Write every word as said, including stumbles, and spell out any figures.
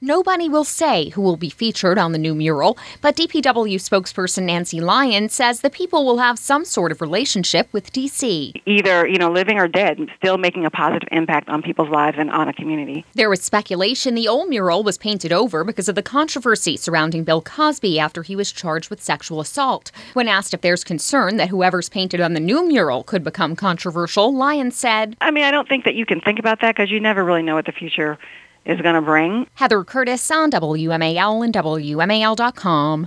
Nobody will say who will be featured on the new mural, but D P W spokesperson Nancy Lyon says the people will have some sort of relationship with D C. Either, you know, living or dead, still making a positive impact on people's lives and on a community. There was speculation the old mural was painted over because of the controversy surrounding Bill Cosby after he was charged with sexual assault. When asked if there's concern that whoever's painted on the new mural could become controversial, Lyon said, I mean, I don't think that you can think about that because you never really know what the future is going to bring. Heather Curtis on W M A L and W M A L dot com.